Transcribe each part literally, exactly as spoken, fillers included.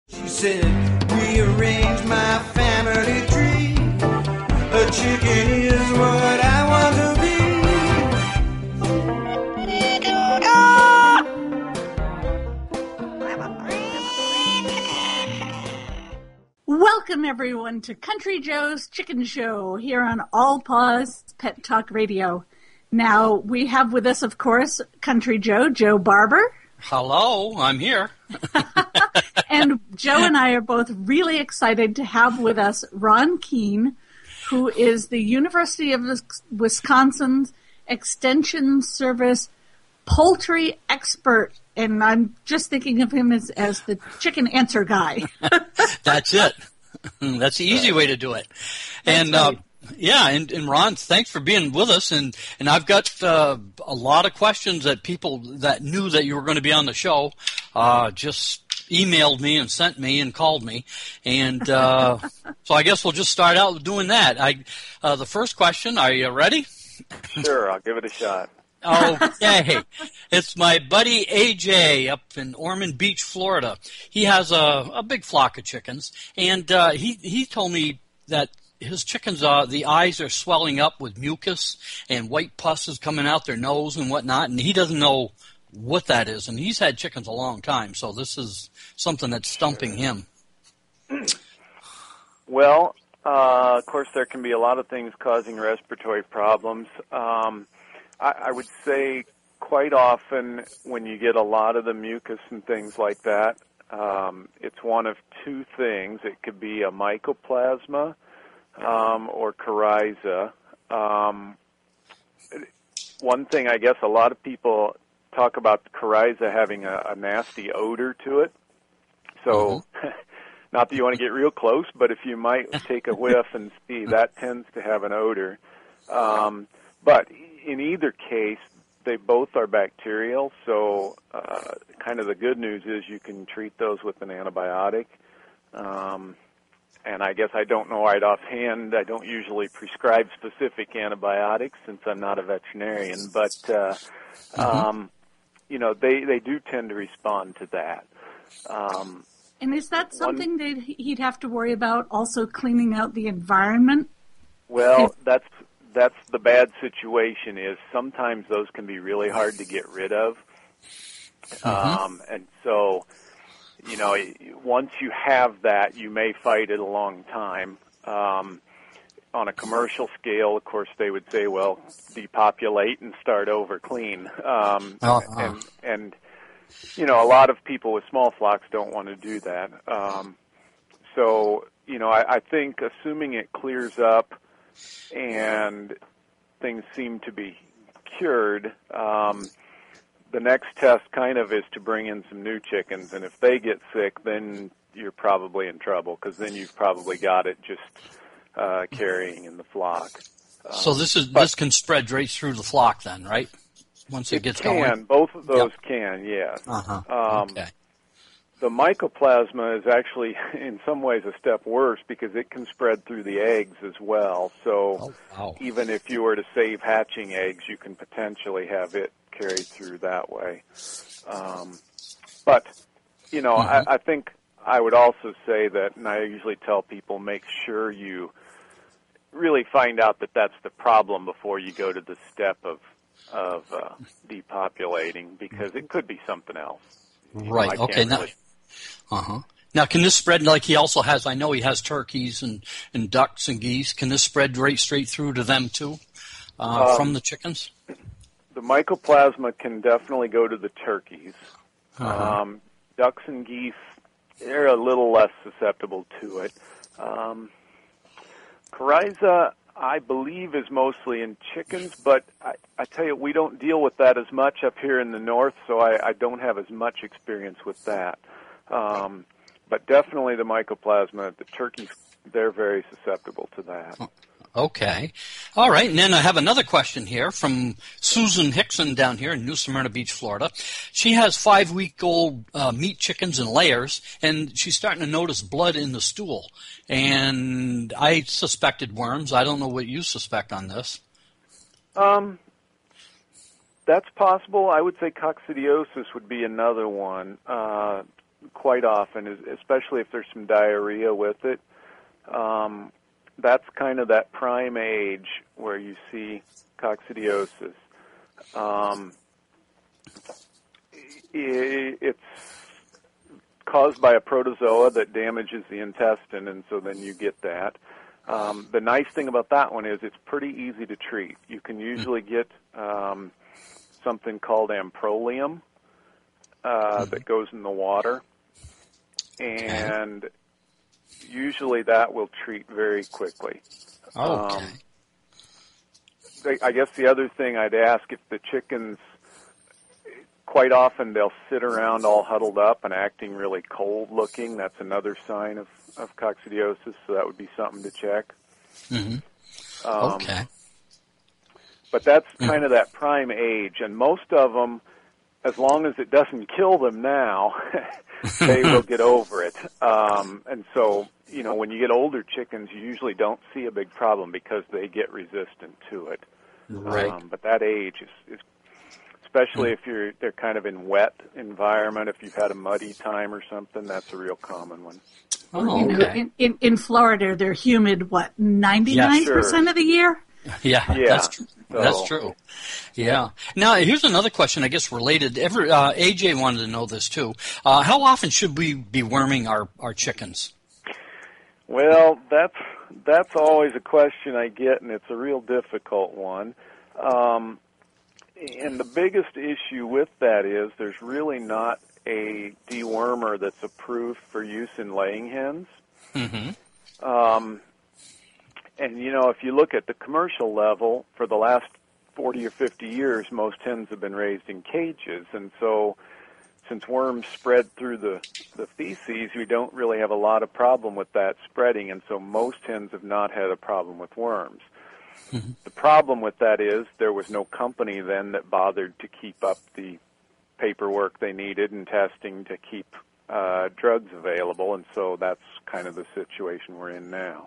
She said, rearrange my family tree. A chicken is what I want to be. Welcome, everyone, to Country Joe's Chicken Show here on All Paws Pet Talk Radio. Now, we have with us, of course, Country Joe, Joe Barber. Hello, I'm here. And Joe and I are both really excited to have with us Ron Keene, who is the University of Wisconsin's Extension Service poultry expert. And I'm just thinking of him as, as the chicken answer guy. That's it. That's the easy way to do it. And right. uh, yeah, and, and Ron, thanks for being with us. And, and I've got uh, a lot of questions that people that knew that you were going to be on the show uh, just emailed me and sent me and called me. And uh, so I guess we'll just start out doing that. I uh, the first question, are you ready? Sure, I'll give it a shot. Okay. It's my buddy A J up in Ormond Beach, Florida. He has a, a big flock of chickens, and uh, he, he told me that his chickens, uh, the eyes are swelling up with mucus and white pus is coming out their nose and whatnot, and he doesn't know what that is. And he's had chickens a long time, so this is something that's stumping him. Well, uh, of course, there can be a lot of things causing respiratory problems. Um, I, I would say quite often when you get a lot of the mucus and things like that, um, it's one of two things. It could be a mycoplasma um, or coryza. Um, one thing, I guess, a lot of people talk about the coryza having a, a nasty odor to it. So, mm-hmm. Not that you want to get real close, but if you might take a whiff and see, that tends to have an odor. Um, but in either case, they both are bacterial, so uh, kind of the good news is you can treat those with an antibiotic. Um, and I guess I don't know right offhand. I don't usually prescribe specific antibiotics since I'm not a veterinarian, but uh, mm-hmm. um, you know, they, they do tend to respond to that. Um, and is that something one, that he'd have to worry about, also cleaning out the environment? Well, if, that's that's the bad situation is sometimes those can be really hard to get rid of. Mm-hmm. Um, and so, you know, once you have that, you may fight it a long time. Um, on a commercial scale, of course, they would say, well, depopulate and start over clean. Um, uh-huh. And, and, you know, a lot of people with small flocks don't want to do that. Um, so, you know, I, I think assuming it clears up and things seem to be cured, um, the next test kind of is to bring in some new chickens, and if they get sick, then you're probably in trouble, because then you've probably got it just uh, carrying in the flock. Um, so this is this can spread right through the flock then, right? Once it, it gets can. going? Both of those yep. can, yes. Uh-huh. Um, okay. The mycoplasma is actually, in some ways, a step worse because it can spread through the eggs as well. So oh, wow. even if you were to save hatching eggs, you can potentially have it carried through that way. Um, but, you know, mm-hmm. I, I think I would also say that, and I usually tell people, make sure you really find out that that's the problem before you go to the step of, of uh, depopulating, because it could be something else. You right, know, okay. Really... Now, uh-huh. Now, can this spread, like he also has, I know he has turkeys and, and ducks and geese, can this spread right straight through to them too, uh, um, from the chickens? The mycoplasma can definitely go to the turkeys. Uh-huh. Um, ducks and geese, they're a little less susceptible to it. Um, coryza, I believe, is mostly in chickens, but I, I tell you, we don't deal with that as much up here in the north, so I, I don't have as much experience with that. Um, but definitely the mycoplasma, the turkeys, they're very susceptible to that. Okay. All right. And then I have another question here from Susan Hickson down here in New Smyrna Beach, Florida. She has five-week-old uh, meat chickens in layers, and she's starting to notice blood in the stool. And I suspected worms. I don't know what you suspect on this. Um, that's possible. I would say coccidiosis would be another one. Uh, quite often, is, especially if there's some diarrhea with it. Um, that's kind of that prime age where you see coccidiosis. Um, it, it's caused by a protozoa that damages the intestine, and so then you get that. Um, the nice thing about that one is it's pretty easy to treat. You can usually get um, something called Amprolium uh, that goes in the water, and usually that will treat very quickly. Okay. Um, I guess the other thing I'd ask, if the chickens, quite often they'll sit around all huddled up and acting really cold looking. That's another sign of, of coccidiosis, so that would be something to check. Mm-hmm. Um, okay. But that's kind of that prime age, and most of them, as long as it doesn't kill them now, they will get over it. Um, and so, you know, when you get older chickens, you usually don't see a big problem because they get resistant to it. Right. Um, but that age is, is especially if you're they're kind of in wet environment. If you've had a muddy time or something, that's a real common one. Oh, You know, okay. in, in, in Florida, they're humid, what, ninety-nine percent sure. of the year? Yeah, Yeah, that's true. so- That's true. Yeah. Now, here's another question, I guess, related. Every, uh, A J wanted to know this, too. Uh, how often should we be worming our, our chickens? Well, that's that's always a question I get, and it's a real difficult one. Um, and the biggest issue with that is there's really not a dewormer that's approved for use in laying hens. Mm-hmm. Um, and, you know, if you look at the commercial level, for the last forty or fifty years, most hens have been raised in cages. And so since worms spread through the, the feces, we don't really have a lot of problem with that spreading. And so most hens have not had a problem with worms. Mm-hmm. The problem with that is there was no company then that bothered to keep up the paperwork they needed and testing to keep uh, drugs available. And so that's kind of the situation we're in now.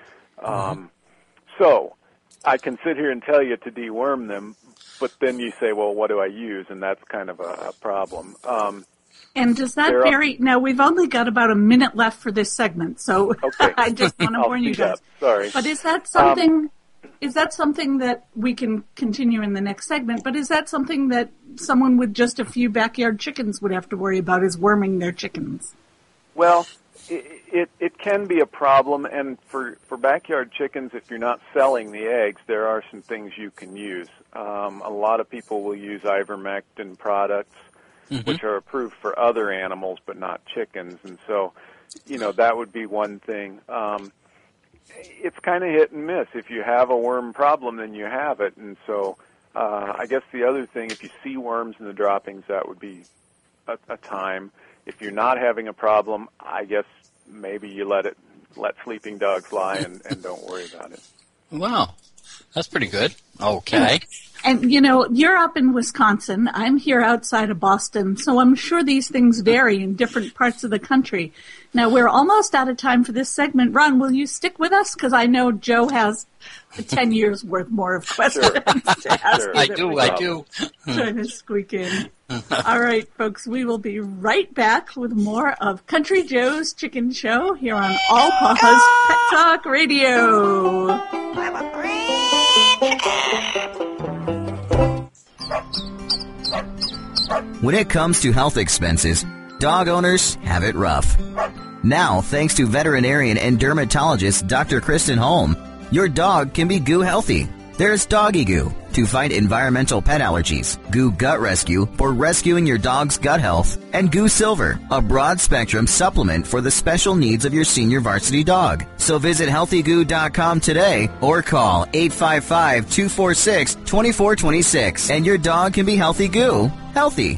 Um, so I can sit here and tell you to deworm them, but then you say, well, what do I use? And that's kind of a, a problem. Um, And does that There are- vary? Now, we've only got about a minute left for this segment, so Okay. I just want to I'll warn you speed guys. up. Sorry. But is that something? Is that something that we can continue in the next segment? But is that something that someone with just a few backyard chickens would have to worry about? Is worming their chickens? Well, it, it, it can be a problem, and for, for backyard chickens, if you're not selling the eggs, there are some things you can use. Um, a lot of people will use ivermectin products, Mm-hmm. which are approved for other animals but not chickens, and so, you know, that would be one thing. Um, it's kind of hit and miss. If you have a worm problem, then you have it, and so uh, I guess the other thing, if you see worms in the droppings, that would be a, a time. If you're not having a problem, I guess maybe you let it let sleeping dogs lie and, and don't worry about it. Wow. That's pretty good. Okay. And, you know, you're up in Wisconsin. I'm here outside of Boston, so I'm sure these things vary in different parts of the country. Now, we're almost out of time for this segment. Ron, will you stick with us? Because I know Joe has ten years worth more of questions Sure. to ask. Sure. you I that do, we I can do. Trying to squeak in. All right, folks, we will be right back with more of Country Joe's Chicken Show here on All Papa's Pet Talk Radio. I'm a green When it comes to health expenses, dog owners have it rough. Now, thanks to veterinarian and dermatologist Doctor Kristen Holm, your dog can be goo healthy. There's Doggy Goo to fight environmental pet allergies, Goo Gut Rescue for rescuing your dog's gut health, and Goo Silver, a broad-spectrum supplement for the special needs of your senior varsity dog. So visit healthy goo dot com today or call eight five five, two four six, two four two six and your dog can be healthy goo. Healthy.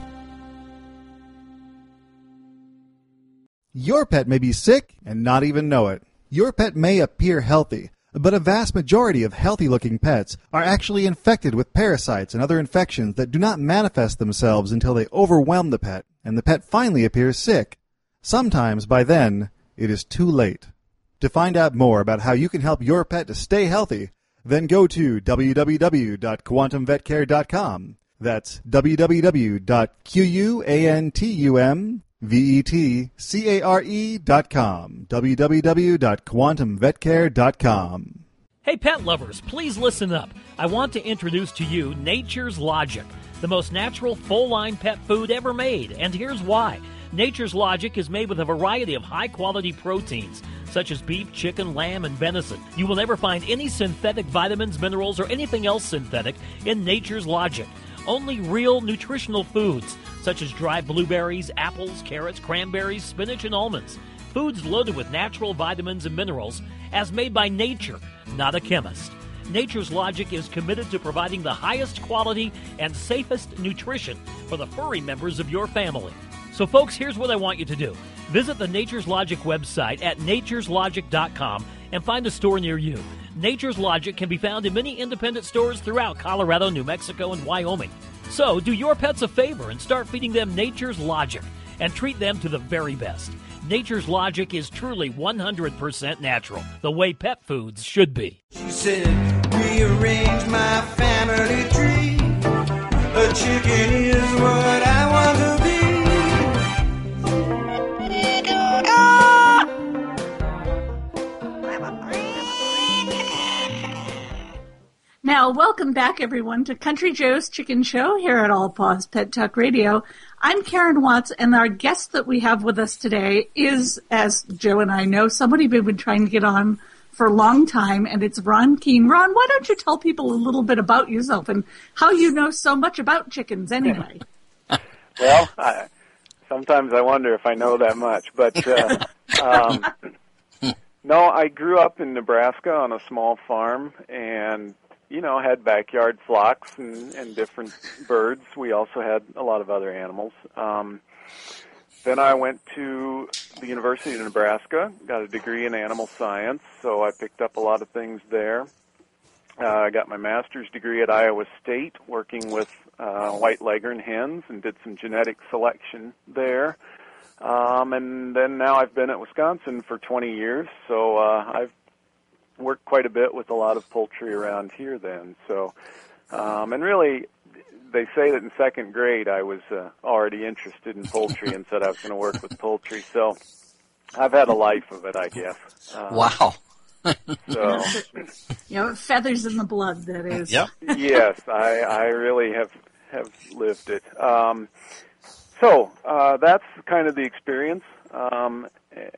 Your pet may be sick and not even know it. Your pet may appear healthy, but a vast majority of healthy-looking pets are actually infected with parasites and other infections that do not manifest themselves until they overwhelm the pet, and the pet finally appears sick. Sometimes, by then, it is too late. To find out more about how you can help your pet to stay healthy, then go to w w w dot quantum vet care dot com. That's w w w dot quantum V E T C A R E dot com. w w w dot quantum vet care dot com. Hey, pet lovers, please listen up. I want to introduce to you Nature's Logic, the most natural full-line pet food ever made, and here's why. Nature's Logic is made with a variety of high-quality proteins, such as beef, chicken, lamb, and venison. You will never find any synthetic vitamins, minerals, or anything else synthetic in Nature's Logic. Only real nutritional foods, such as dried blueberries, apples, carrots, cranberries, spinach, and almonds. Foods loaded with natural vitamins and minerals, as made by nature, not a chemist. Nature's Logic is committed to providing the highest quality and safest nutrition for the furry members of your family. So, folks, here's what I want you to do. Visit the Nature's Logic website at natures logic dot com and find a store near you. Nature's Logic can be found in many independent stores throughout Colorado, New Mexico, and Wyoming. So, do your pets a favor and start feeding them Nature's Logic and treat them to the very best. Nature's Logic is truly one hundred percent natural, the way pet foods should be. She said, rearrange my family tree. A chicken is what I want to be. Now, welcome back, everyone, to Country Joe's Chicken Show here at All Paws Pet Talk Radio. I'm Karen Watts, and our guest that we have with us today is, as Joe and I know, somebody we've been trying to get on for a long time, and it's Ron Keene. Ron, why don't you tell people a little bit about yourself and how you know so much about chickens anyway? Well, I, sometimes I wonder if I know that much, but uh, um, no, I grew up in Nebraska on a small farm, and you know, had backyard flocks and, and different birds. We also had a lot of other animals. Um, then I went to the University of Nebraska, got a degree in animal science, so I picked up a lot of things there. Uh, I got my master's degree at Iowa State, working with uh, white leghorn hens, and did some genetic selection there. Um, and then now I've been at Wisconsin for twenty years, so uh, I've worked quite a bit with a lot of poultry around here then. So, um, and really, they say that in second grade I was uh, already interested in poultry and said I was going to work with poultry. So I've had a life of it, I guess. Um, Wow. So, You know, feathers in the blood, that is. Yep. yes, I, I really have, have lived it. Um, so uh, that's kind of the experience. Um,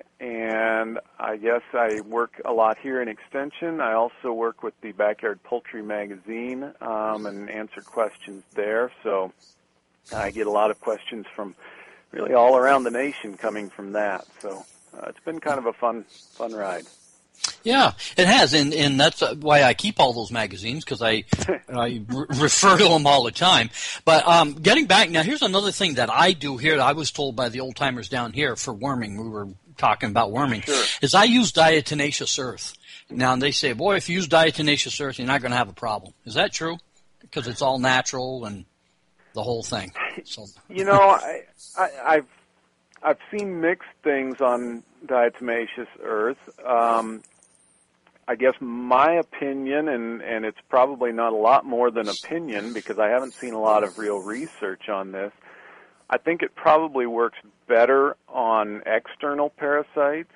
and I guess I work a lot here in Extension. I also work with the Backyard Poultry magazine um, and answer questions there. So I get a lot of questions from really all around the nation coming from that. So uh, it's been kind of a fun, fun ride. Yeah, it has, and and that's why I keep all those magazines, because I I re- refer to them all the time. But um, getting back now, here's another thing that I do here. That I was told by the old timers down here for worming. We were talking about worming. Sure. Is I use diatomaceous earth. Now they say, boy, if you use diatomaceous earth, you're not going to have a problem. Is that true? Because it's all natural and the whole thing. So. You know, I, I I've I've seen mixed things on diatomaceous earth. Um, I guess my opinion, and, and it's probably not a lot more than opinion because I haven't seen a lot of real research on this, I think it probably works better on external parasites.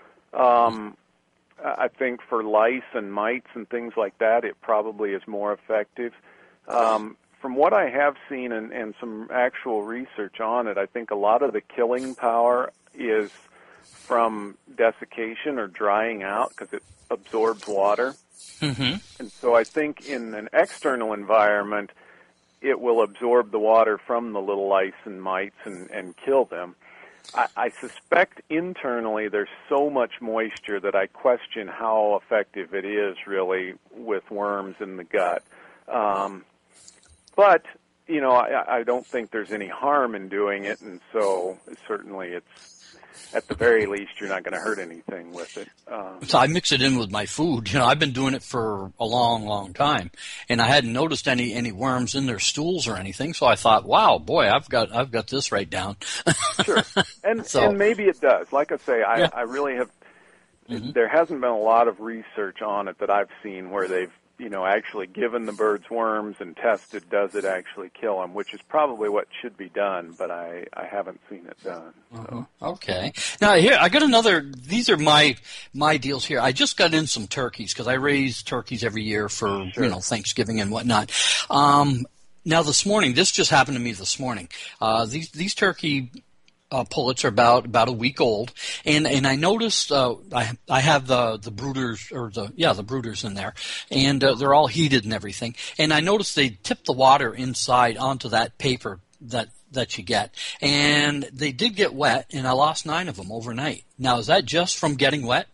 Um, I think for lice and mites and things like that, it probably is more effective. Um, from what I have seen and, and some actual research on it, I think a lot of the killing power is from desiccation or drying out because it absorbs water. Mm-hmm. And so I think in an external environment, it will absorb the water from the little lice and mites and, and kill them. I, I suspect internally there's so much moisture that I question how effective it is really with worms in the gut. Um, but, you know, I, I don't think there's any harm in doing it, and so certainly it's, at the very least, you're not going to hurt anything with it. Um, So I mix it in with my food. You know, I've been doing it for a long, long time, and I hadn't noticed any, any worms in their stools or anything. So I thought, wow, boy, I've got I've got this right down. Sure, and So- and maybe it does. Like I say, I, Yeah. I really have. Mhm. There hasn't been a lot of research on it that I've seen where they've you know, actually given the birds worms and tested, does it actually kill them, which is probably what should be done, but I, I haven't seen it done. So. Uh-huh. Okay. Now, here, I got another, these are my my deals here. I just got in some turkeys because I raise turkeys every year for, Sure. you know, Thanksgiving and whatnot. Um, now, this morning, this just happened to me this morning. Uh, these, these turkey Uh, pullets are about about a week old, and and I noticed uh, I I have the the brooders or the yeah the brooders in there, and uh, they're all heated and everything. And I noticed they tip the water inside onto that paper that that you get, and they did get wet, and I lost nine of them overnight. Now, is that just from getting wet?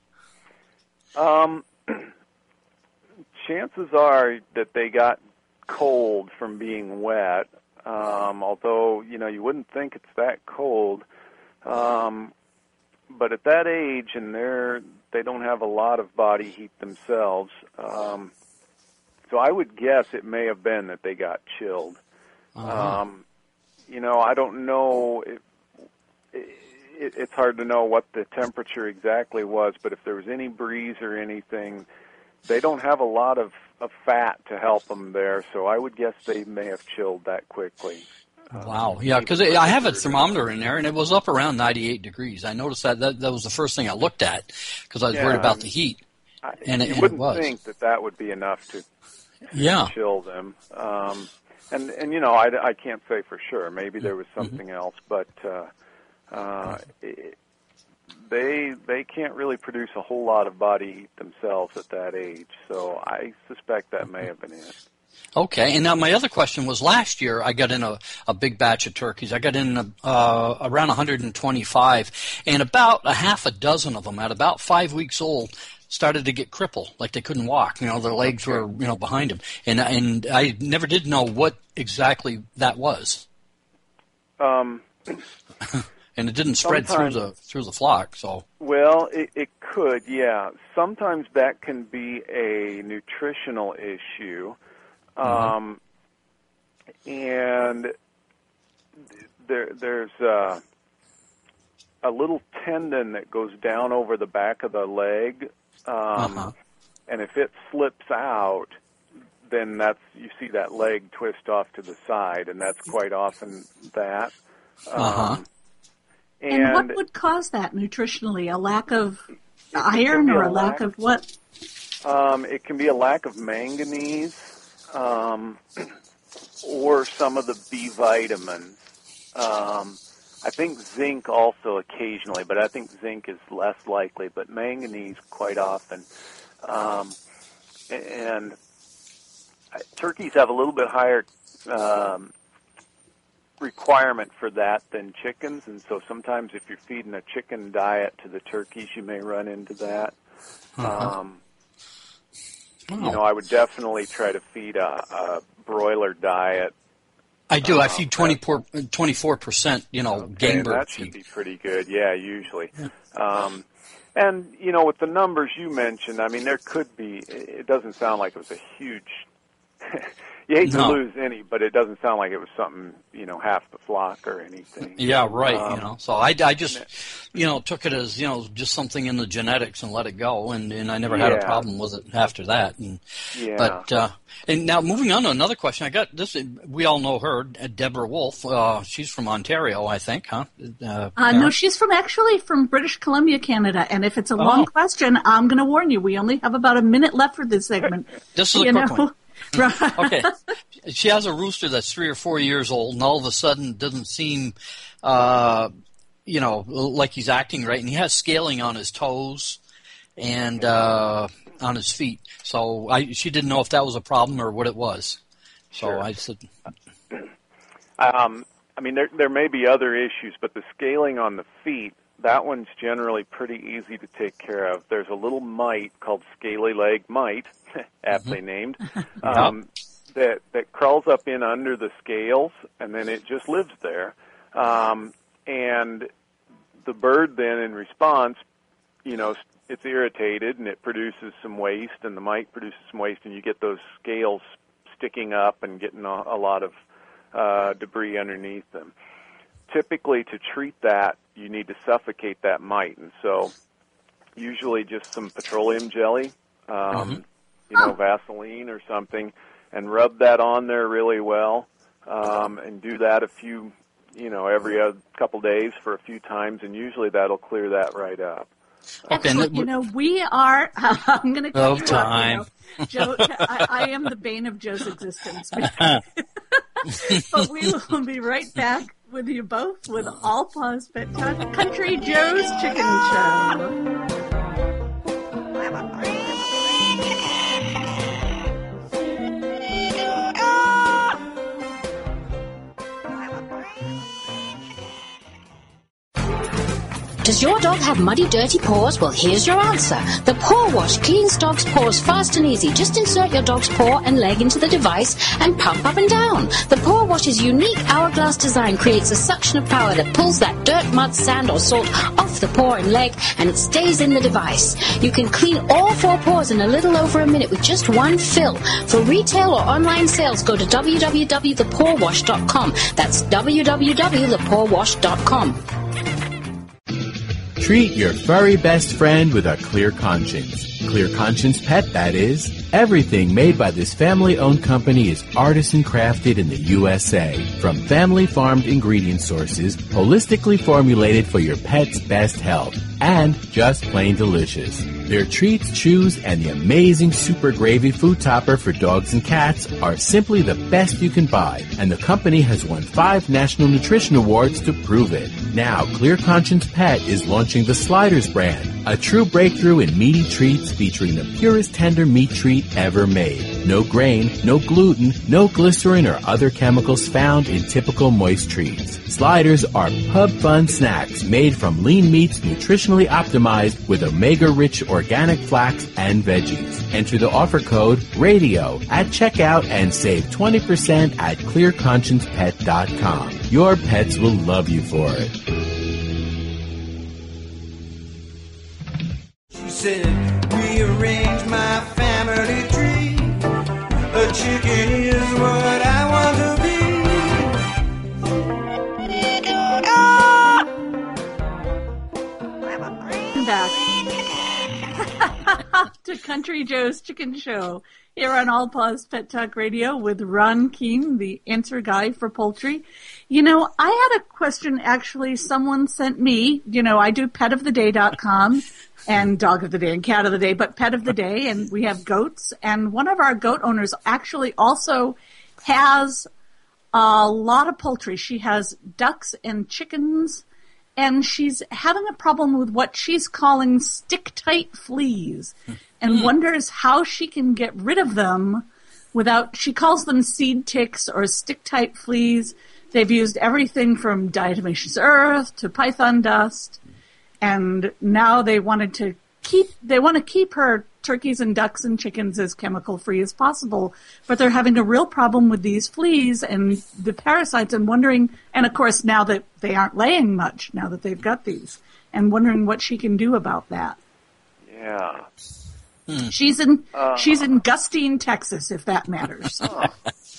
Um, chances are that they got cold from being wet. Um, although, you know, you wouldn't think it's that cold. Um, but at that age, and they're, they don't have a lot of body heat themselves, um, so I would guess it may have been that they got chilled. Uh-huh. Um, you know, I don't know. It, it, it's hard to know what the temperature exactly was, but if there was any breeze or anything, they don't have a lot of, of fat to help them there, so I would guess they may have chilled that quickly. Wow, yeah, because I have a thermometer in there, and it was up around ninety-eight degrees. I noticed that that, that was the first thing I looked at because I was Yeah, worried about the heat, I, and, it, you and it wouldn't was. think that that would be enough to Yeah. chill them. Um, and, and, you know, I, I can't say for sure. Maybe there was something else, but uh, uh, it, they they can't really produce a whole lot of body heat themselves at that age, so I suspect that may have been it. Okay, and now my other question was last year I got in a, a big batch of turkeys. I got in a, uh, around one hundred twenty-five, and about a half a dozen of them at about five weeks old started to get crippled, like they couldn't walk. You know, their legs Okay. were, you know, behind them. And, and I never did know what exactly that was. Um, And it didn't spread through Sometimes- the through the flock, so. Well, it, it could, yeah. Sometimes that can be a nutritional issue. Um, and there, there's uh, a little tendon that goes down over the back of the leg, um, Uh-huh. and if it slips out, then that's you see that leg twist off to the side, and that's quite often that. Um, Uh-huh. And, And, what would cause that nutritionally? A lack of can iron be or a a lack lack- of what? Um, it can be a lack of manganese, um, or some of the B vitamins. Um, I think zinc also occasionally, but I think zinc is less likely, but manganese quite often. Um, and uh, turkeys have a little bit higher um, requirement for that than chickens, and so sometimes if you're feeding a chicken diet to the turkeys, you may run into that. Uh-huh. Um, You know, I would definitely try to feed a, a broiler diet. I do. I Uh, feed twenty-four percent, you know, Okay, game and bird that should feed. be pretty good, yeah, usually. Um, and, you know, with the numbers you mentioned, I mean, there could be, it doesn't sound like it was a huge, you hate No. to lose any, but it doesn't sound like it was something, you know, half the flock or anything. Yeah, right. Um, you know, so I, I just, you know, took it as, you know, just something in the genetics and let it go, and, and I never had a Yeah. problem with it after that. And Yeah. but uh, and now moving on to another question, I got this. We all know her, Deborah Wolf. Uh, she's from Ontario, I think, huh? Uh, Uh, no, she's from actually from British Columbia, Canada. And if it's a long Oh. question, I'm going to warn you. We only have about a minute left for this segment. This is a you quick know? one. Right. Okay. She has a rooster that's three or four years old, and all of a sudden doesn't seem, uh, you know, like he's acting right. And he has scaling on his toes and uh, on his feet. So I, she didn't know if that was a problem or what it was. So Sure. I said, Um, I mean, there there may be other issues, but the scaling on the feet, that one's generally pretty easy to take care of. There's a little mite called scaly leg mite, aptly named, um, that that crawls up in under the scales, and then it just lives there. Um, and the bird then, in response, you know, it's irritated and it produces some waste, and the mite produces some waste, and you get those scales sticking up and getting a, a lot of uh, debris underneath them. Typically, to treat that, you need to suffocate that mite, and so usually just some petroleum jelly, um, you know, Vaseline or something, and rub that on there really well, um, and do that a few, you know, every uh, couple days for a few times, and usually that'll clear that right up. Okay, Excellent. You know, we are, I'm going to cut Oh, you time. off. You know. Joe, I, I am the bane of Joe's existence. But we will be right back with you both with All Paws Pet Talk, Country Joe's Chicken Show. Does your dog have muddy, dirty paws? Well, here's your answer. The Paw Wash cleans dog's paws fast and easy. Just insert your dog's paw and leg into the device and pump up and down. The Paw Wash's unique hourglass design creates a suction of power that pulls that dirt, mud, sand, or salt off the paw and leg, and it stays in the device. You can clean all four paws in a little over a minute with just one fill. For retail or online sales, go to w w w dot the paw wash dot com. That's w w w dot the paw wash dot com. Treat your furry best friend with a clear conscience. Clear Conscience Pet, that is. Everything made by this family-owned company is artisan crafted in the U S A. From family-farmed ingredient sources, holistically formulated for your pet's best health, and just plain delicious. Their treats, chews, and the amazing Super Gravy food topper for dogs and cats are simply the best you can buy, and the company has won five National Nutrition Awards to prove it. Now, Clear Conscience Pet is launching the Sliders brand, a true breakthrough in meaty treats featuring the purest tender meat treat ever made. No grain, no gluten, no glycerin or other chemicals found in typical moist treats. Sliders are pub fun snacks made from lean meats nutritionally optimized with omega-rich organic flax and veggies. Enter the offer code RADIO at checkout and save twenty percent at clear conscience pet dot com. Your pets will love you for it. She said, rearrange my family tree. A chicken is what I want to be. Back to Country Joe's Chicken Show here on All Paws Pet Talk Radio with Ron Keene, the answer guy for poultry. You know, I had a question actually someone sent me. You know, I do pet of the day dot com and Dog of the Day and Cat of the Day, but Pet of the Day, and we have goats. And one of our goat owners actually also has a lot of poultry. She has ducks and chickens, and she's having a problem with what she's calling stick-tight fleas and wonders how she can get rid of them without, she calls them seed ticks or stick-tight fleas. They've used everything from diatomaceous earth to python dust, and now they wanted to keep, they want to keep her turkeys and ducks and chickens as chemical-free as possible, but they're having a real problem with these fleas and the parasites and wondering, and of course now that they aren't laying much, now that they've got these, and wondering what she can do about that. Yeah. Hmm. She's in, Uh, she's in Gustine, Texas, if that matters. I-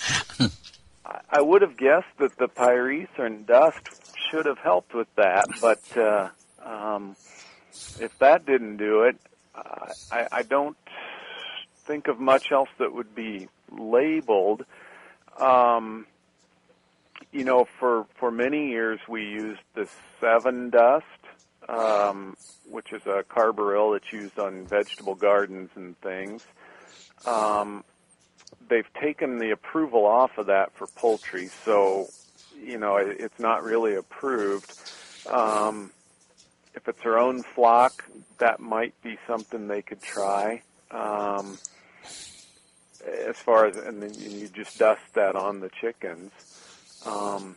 I would have guessed that the pyrethrin dust should have helped with that, but uh, um, if that didn't do it, uh, I, I don't think of much else that would be labeled. Um, you know, for for many years we used the Seven Dust, um, which is a carbaryl that's used on vegetable gardens and things. Um, they've taken the approval off of that for poultry, so, you know, it, it's not really approved. Um, if it's her own flock, that might be something they could try. Um, as far as, and then you just dust that on the chickens. Um,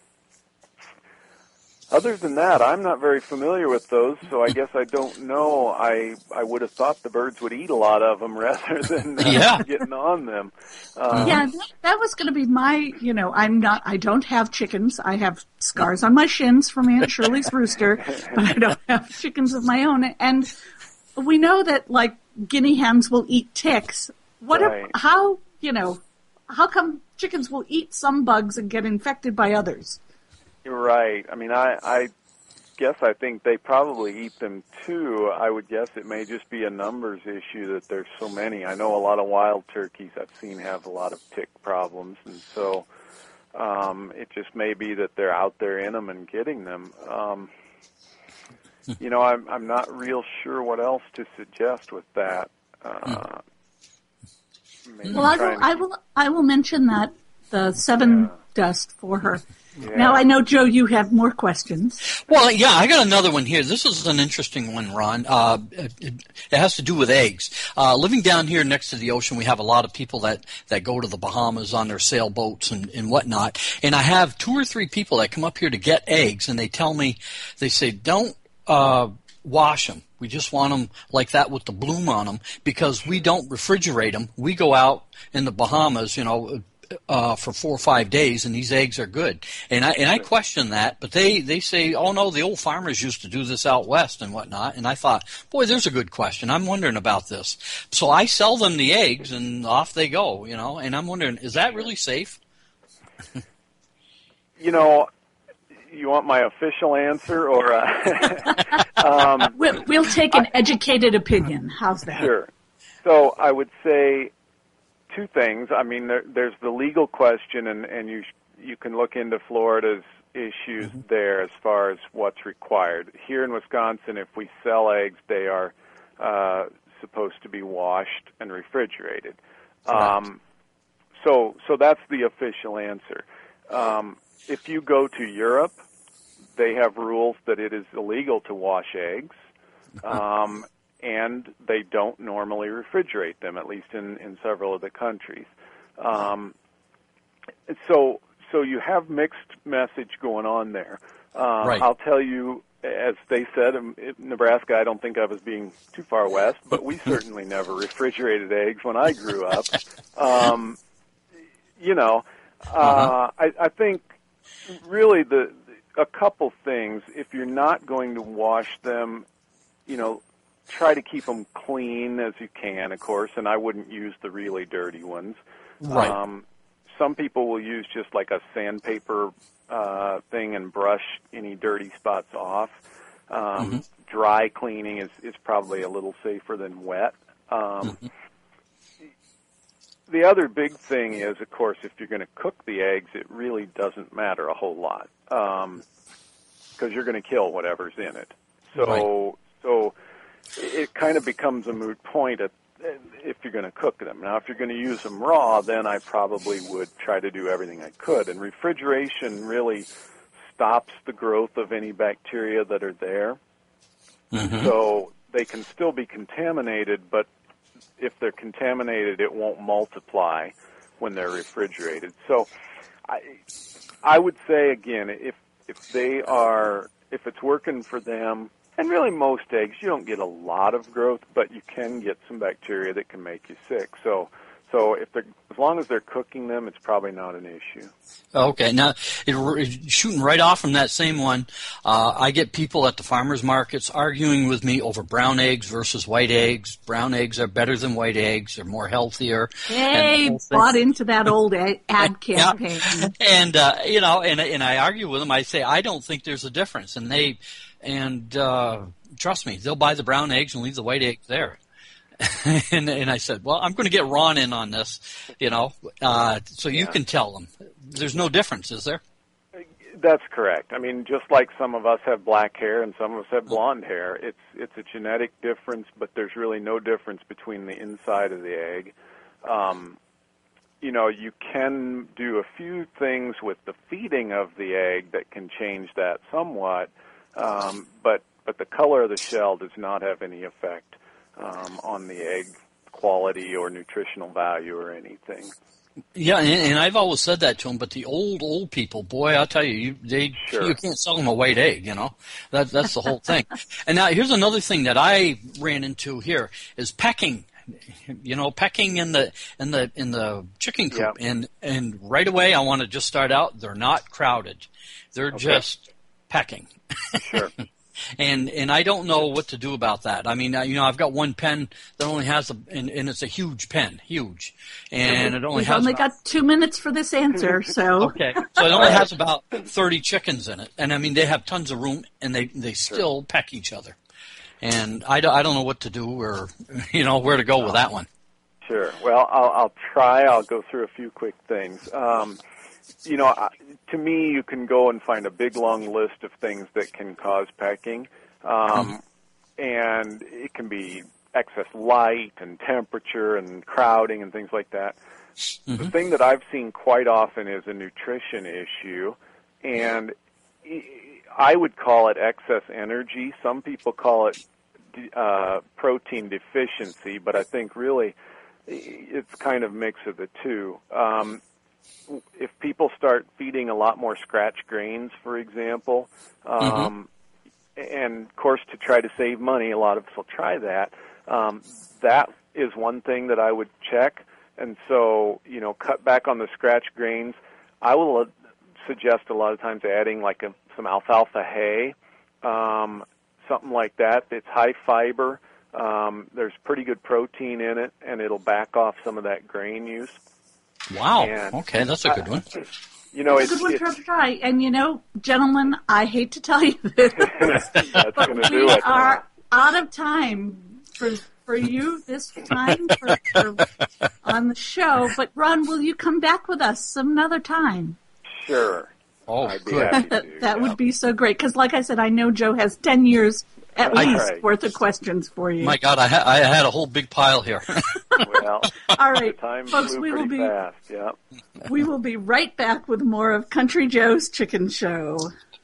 Other than that, I'm not very familiar with those, so I guess I don't know. I I would have thought the birds would eat a lot of them rather than uh, Yeah. getting on them. Um, Yeah, that, that was going to be my, you know, I'm not, I don't have chickens. I have scars on my shins from Aunt Shirley's rooster, but I don't have chickens of my own. And we know that, like, guinea hens will eat ticks. What, Right. if, how, you know, how come chickens will eat some bugs and get infected by others? You're right. I mean, I, I guess I think they probably eat them too. I would guess it may just be a numbers issue that there's so many. I know a lot of wild turkeys I've seen have a lot of tick problems, and so um, it just may be that they're out there in them and getting them. Um, you know, I'm I'm not real sure what else to suggest with that. Uh, well, I will, I will I will mention that the seven yeah. dust for her. Yeah. Now, I know, Joe, you have more questions. Well, yeah, I got another one here. This is an interesting one, Ron. Uh, it, it has to do with eggs. Uh, living down here next to the ocean, we have a lot of people that, that go to the Bahamas on their sailboats and, and whatnot. And I have two or three people that come up here to get eggs, and they tell me, they say, don't uh, wash them. We just want them like that with the bloom on them because we don't refrigerate them. We go out in the Bahamas, you know, Uh, for four or five days, and these eggs are good. And I and I question that, but they, they say, oh no, the old farmers used to do this out west and whatnot. And I thought, boy, there's a good question. I'm wondering about this. So I sell them the eggs, and off they go, you know. And I'm wondering, is that really safe? You know, you want my official answer, or uh, um, we'll, we'll take an I, educated opinion. How's that? Sure. So I would say two things. I mean, there, there's the legal question, and, and you you can look into Florida's issues mm-hmm. there as far as what's required. Here in Wisconsin, if we sell eggs, they are uh, supposed to be washed and refrigerated. Um, so so that's the official answer. Um, if you go to Europe, they have rules that it is illegal to wash eggs. Um, and they don't normally refrigerate them, at least in, in several of the countries. Um, so so you have mixed message going on there. Uh, right. I'll tell you, as they said, in Nebraska, I don't think I was being too far west, but we certainly never refrigerated eggs when I grew up. Um, you know, uh, uh-huh. I, I think really the a couple things. If you're not going to wash them, you know, try to keep them clean as you can, of course, and I wouldn't use the really dirty ones. Right. Um, some people will use just like a sandpaper uh, thing and brush any dirty spots off. Um, mm-hmm. Dry cleaning is, is probably a little safer than wet. Um, mm-hmm. The other big thing is, of course, if you're going to cook the eggs, it really doesn't matter a whole lot because um, you're going to kill whatever's in it. So, right. so. It kind of becomes a moot point at, if you're going to cook them. Now, if you're going to use them raw, then I probably would try to do everything I could. And refrigeration really stops the growth of any bacteria that are there. Mm-hmm. So they can still be contaminated, but if they're contaminated, it won't multiply when they're refrigerated. So I, I would say, again, if if they are, if it's working for them, and really most eggs, you don't get a lot of growth, but you can get some bacteria that can make you sick. So so if they're, as long as they're cooking them, it's probably not an issue. Okay. Now, it, shooting right off from that same one, uh, I get people at the farmers markets arguing with me over brown eggs versus white eggs. Brown eggs are better than white eggs. They're more healthier. Hey, bought into that old ad campaign. Yeah. And, uh, you know, and, and I argue with them. I say, I don't think there's a difference. And they... And uh, trust me, they'll buy the brown eggs and leave the white eggs there. and, and I said, well, I'm going to get Ron in on this, you know, uh, so you yeah. can tell them. There's no difference, is there? That's correct. I mean, just like some of us have black hair and some of us have blonde hair, it's it's a genetic difference, but there's really no difference between the inside of the egg. Um, you know, you can do a few things with the feeding of the egg that can change that somewhat. Um, but but the color of the shell does not have any effect um, on the egg quality or nutritional value or anything. Yeah, and, and I've always said that to them. But the old old people, boy, I'll tell you, you they sure. you can't sell them a white egg. You know, that that's the whole thing. And now here's another thing that I ran into here is pecking. You know, pecking in the in the in the chicken coop, yeah. and and right away I want to just start out. They're not crowded. They're okay. just pecking. Sure. And and I don't know what to do about that. I mean, you know, I've got one pen that only has a, and, and it's a huge pen, huge, and it only We've has. only about, got two minutes for this answer, so okay, so it only has about thirty chickens in it, and I mean, they have tons of room, and they they still peck each other, and I, I don't know what to do or you know where to go with that one. Sure. Well, I'll, I'll try. I'll go through a few quick things. Um, you know, to me, you can go and find a big, long list of things that can cause pecking, um, and it can be excess light and temperature and crowding and things like that. Mm-hmm. The thing that I've seen quite often is a nutrition issue, and I would call it excess energy. Some people call it uh, protein deficiency, but I think really it's kind of a mix of the two. Um, if people start feeding a lot more scratch grains, for example, um, mm-hmm. and of course to try to save money, a lot of us will try that. Um, that is one thing that I would check. And so, you know, cut back on the scratch grains. I will suggest a lot of times adding like a, some alfalfa hay, um, something like that. It's high fiber. Um, there's pretty good protein in it, and it'll back off some of that grain use. Wow. And, okay, that's a good one. Uh, you know, it's, it's a good it's, one to try. And, you know, gentlemen, I hate to tell you this, that's but gonna we do it. are out of time for for you this time for, for, on the show. But, Ron, will you come back with us some other time? Sure. Oh, I'd be good. happy to, that yeah. would be so great. Because, like I said, I know Joe has ten years at That's least right. worth of questions for you. My God, I, ha- I had a whole big pile here. Well, all right, the time folks, flew we will pretty be fast. Yeah. we will be right back with more of Country Joe's Chicken Show.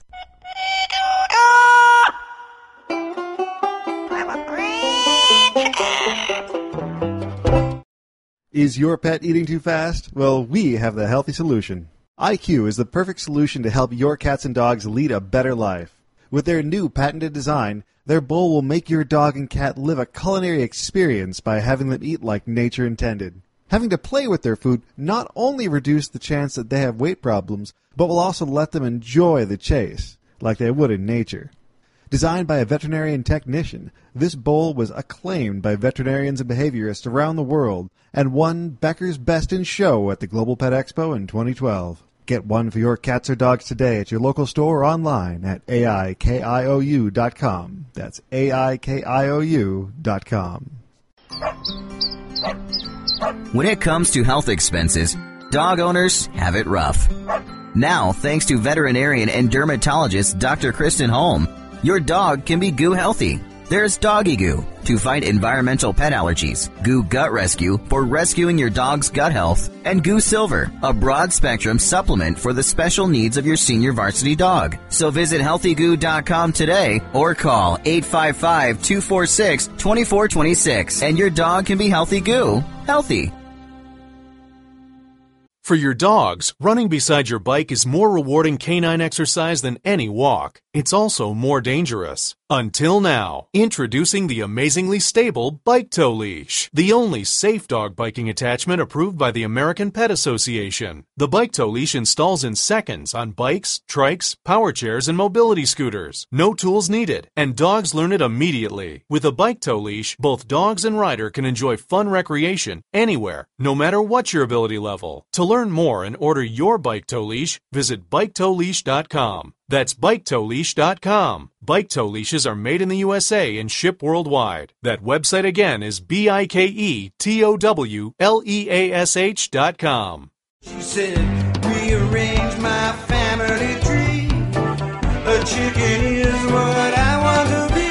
Is your pet eating too fast? Well, we have the healthy solution. I Q is the perfect solution to help your cats and dogs lead a better life. With their new patented design, their bowl will make your dog and cat live a culinary experience by having them eat like nature intended. Having to play with their food not only reduces the chance that they have weight problems, but will also let them enjoy the chase, like they would in nature. Designed by a veterinarian technician, this bowl was acclaimed by veterinarians and behaviorists around the world and won Becker's Best in Show at the Global Pet Expo in twenty twelve. Get one for your cats or dogs today at your local store or online at A I K I O U dot com. That's A I K I O U dot com. When it comes to health expenses, dog owners have it rough. Now, thanks to veterinarian and dermatologist Doctor Kristen Holm, your dog can be goo healthy. There's Doggy Goo to fight environmental pet allergies, Goo Gut Rescue for rescuing your dog's gut health, and Goo Silver, a broad-spectrum supplement for the special needs of your senior varsity dog. So visit healthy goo dot com today or call eight five five, two four six, two four two six and your dog can be healthy goo. Healthy. For your dogs, running beside your bike is more rewarding canine exercise than any walk. It's also more dangerous. Until now, introducing the amazingly stable Bike Tow Leash, the only safe dog biking attachment approved by the American Pet Association. The Bike Tow Leash installs in seconds on bikes, trikes, power chairs, and mobility scooters. No tools needed, and dogs learn it immediately. With a Bike Tow Leash, both dogs and rider can enjoy fun recreation anywhere, no matter what your ability level. To learn more and order your Bike Tow Leash, visit bike tow leash dot com. That's bike tow leash dot com. Bike Tow Leashes are made in the U S A and ship worldwide. That website again is B I K E T O W L E A S H dot com. She said, rearrange my family tree. A chicken is what I want to be.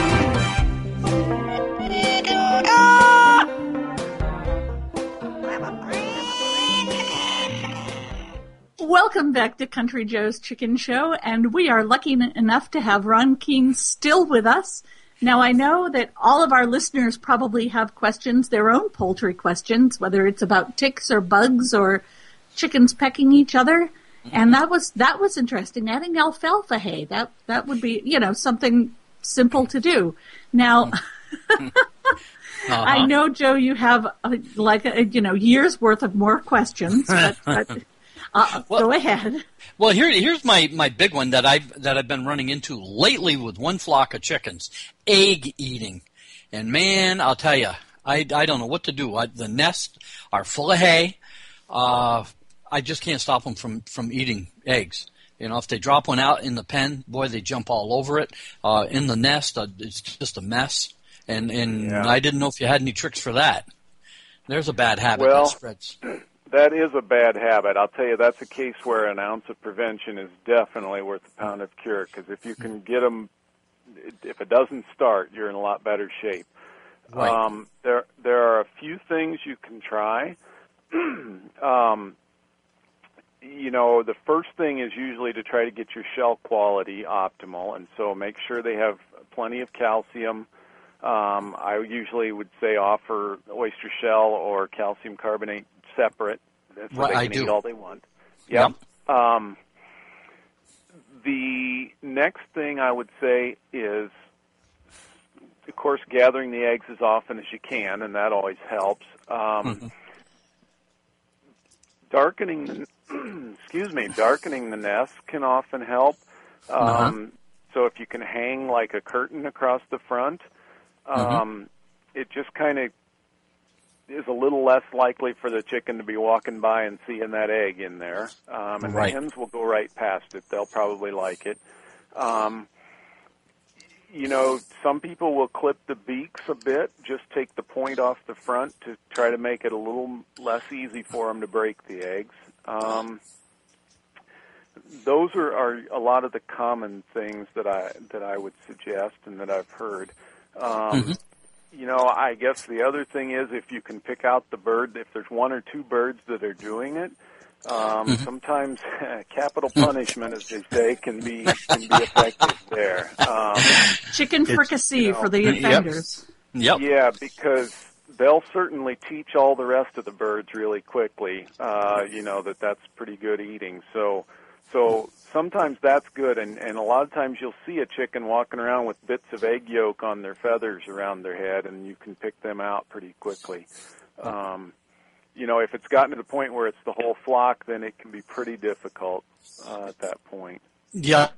Welcome back to Country Joe's Chicken Show, and we are lucky enough to have Ron Keene still with us. Now, I know that all of our listeners probably have questions, their own poultry questions, whether it's about ticks or bugs or chickens pecking each other, and that was that was interesting. Adding alfalfa hay, that that would be, you know, something simple to do. Now, uh-huh. I know, Joe, you have uh, like a, you know years worth of more questions, but. but Uh, Well- go ahead. Well, here, here's my, my big one that I've that I've been running into lately with one flock of chickens: egg eating. And man, I'll tell you, I, I don't know what to do. I, the nests are full of hay. Uh, I just can't stop them from, from eating eggs. You know, if they drop one out in the pen, boy, they jump all over it. Uh, in the nest, uh, it's just a mess. And and Yeah. I didn't know if you had any tricks for that. There's a bad habit Well, that spreads. That is a bad habit. I'll tell you, that's a case where an ounce of prevention is definitely worth a pound of cure, because if you can get them, if it doesn't start, you're in a lot better shape. Right. Um, there, there are a few things you can try. um, you know, the first thing is usually to try to get your shell quality optimal, and so make sure they have plenty of calcium. Um, I usually would say offer oyster shell or calcium carbonate separate, so Right, they I can do. eat all they want. Yep. Um, the next thing I would say is, of course, gathering the eggs as often as you can, and that always helps. Um, Mm-hmm. Darkening, the, excuse me, darkening the nest can often help. Um, Uh-huh. So if you can hang like a curtain across the front, um, Mm-hmm. it just kind of is a little less likely for the chicken to be walking by and seeing that egg in there. Um, and Right. the hens will go right past it. They'll probably like it. Um, you know, some people will clip the beaks a bit, just take the point off the front to try to make it a little less easy for them to break the eggs. Um, those are, are a lot of the common things that I that I would suggest and that I've heard. Um, Mhm. You know, I guess the other thing is if you can pick out the bird, if there's one or two birds that are doing it, um, Mhm. sometimes capital punishment, as they say, can be can be effective there. Um, Chicken It's- fricassee you know, for the yep. offenders. Yep. Yeah, because they'll certainly teach all the rest of the birds really quickly. Uh, you know that that's pretty good eating. So, so sometimes that's good, and and a lot of times you'll see a chicken walking around with bits of egg yolk on their feathers around their head, and you can pick them out pretty quickly. Um, you know, if it's gotten to the point where it's the whole flock, then it can be pretty difficult uh, at that point. Yeah.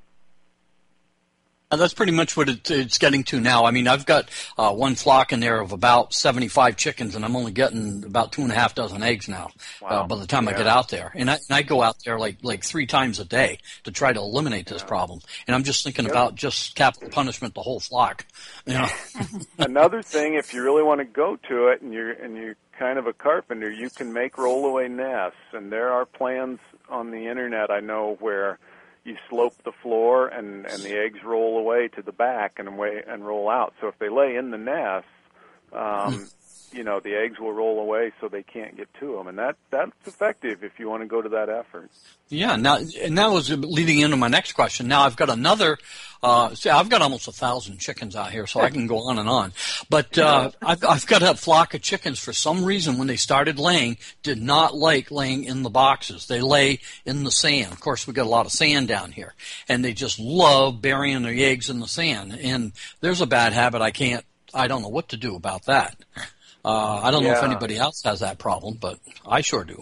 Uh, That's pretty much what it, it's getting to now. I mean, I've got uh, one flock in there of about seventy-five chickens, and I'm only getting about two and a half dozen eggs now uh, Wow. by the time I Yeah. get out there. And I, and I go out there like, like three times a day to try to eliminate this problem. And I'm just thinking Yep. about just capital punishment, the whole flock. You know? Another thing, if you really want to go to it, and you're and you're kind of a carpenter, you can make rollaway nests, and there are plans on the internet I know where you slope the floor and and the eggs roll away to the back and away and roll out. So if they lay in the nest, um, you know, the eggs will roll away so they can't get to them, and that that's effective if you want to go to that effort. Yeah, now and that was leading into my next question. Now I've got another. Uh, see, I've got almost a thousand chickens out here, so I can go on and on. But uh, I've, I've got a flock of chickens. For some reason, when they started laying, did not like laying in the boxes. They lay in the sand. Of course, we got a lot of sand down here, and they just love burying their eggs in the sand. And there's a bad habit. I can't. I don't know what to do about that. Uh, I don't know if Yeah. anybody else has that problem, but I sure do.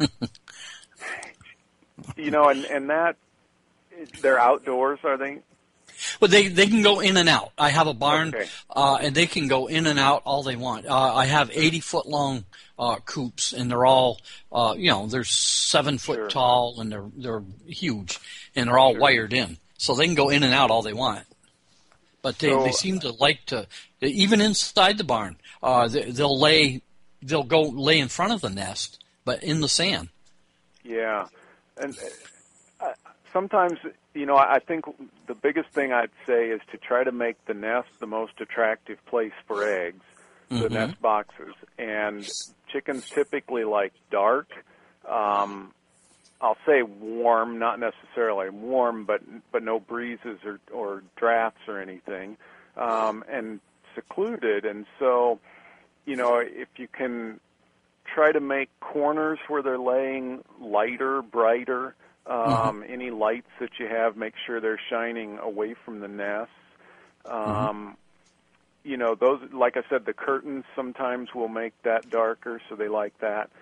You know, and and that they're outdoors, are they? Well, they they can go in and out. I have a barn, Okay. uh, and they can go in and out all they want. Uh, I have eighty foot long uh, coops, and they're all, uh, you know, they're seven foot Sure. tall, and they're they're huge, and they're all Sure. wired in, so they can go in and out all they want. But they, So- they seem to like to, even inside the barn, uh, they, they'll lay, they'll go lay in front of the nest, but in the sand. Yeah, and uh, sometimes, you know, I think the biggest thing I'd say is to try to make the nest the most attractive place for eggs, the Mhm. nest boxes. And chickens typically like dark, um, I'll say warm, not necessarily warm, but but no breezes or, or drafts or anything, um, and secluded. And so, you know, if you can try to make corners where they're laying lighter, brighter. Um, Mhm. Any lights that you have, make sure they're shining away from the nests. Um, You know, those, like I said, the curtains sometimes will make that darker, so they like that.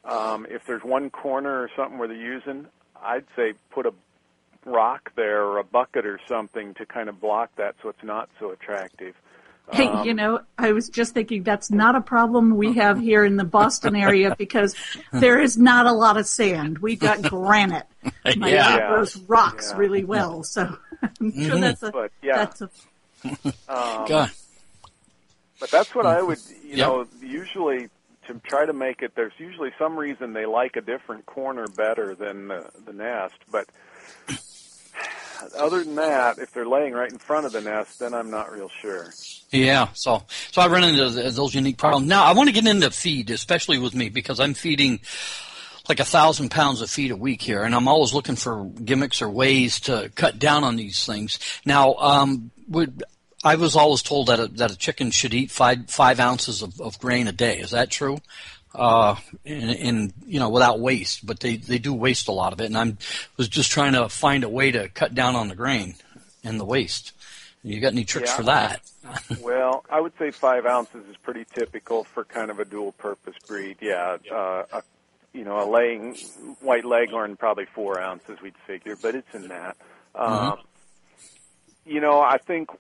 Um, if there's one corner or something where they're using, I'd say put a rock there or a bucket or something to kind of block that so it's not so attractive. Hey, Um, you know, I was just thinking that's not a problem we have here in the Boston area because there is not a lot of sand. We've got granite. My Yeah. dog grows rocks Yeah. really well, so I'm sure Mhm. that's a But, yeah. that's a um, God. But that's what I would, you Yep. know, usually to try to make it, there's usually some reason they like a different corner better than the, the nest. But other than that, if they're laying right in front of the nest, then I'm not real sure. Yeah, so so I run into th- those unique problems. Now, I want to get into feed, especially with me, because I'm feeding like a thousand pounds of feed a week here, and I'm always looking for gimmicks or ways to cut down on these things. Now, um, would I was always told that a, that a chicken should eat five five ounces of, of grain a day. Is that true? Uh, and, and you know, without waste, but they, they do waste a lot of it, and I'm was just trying to find a way to cut down on the grain and the waste. You got any tricks Yeah. for that? Well, I would say five ounces is pretty typical for kind of a dual-purpose breed. Yeah, uh, a, you know, a laying white leghorn probably four ounces we'd figure, but it's in that. Um, Mhm. You know, I think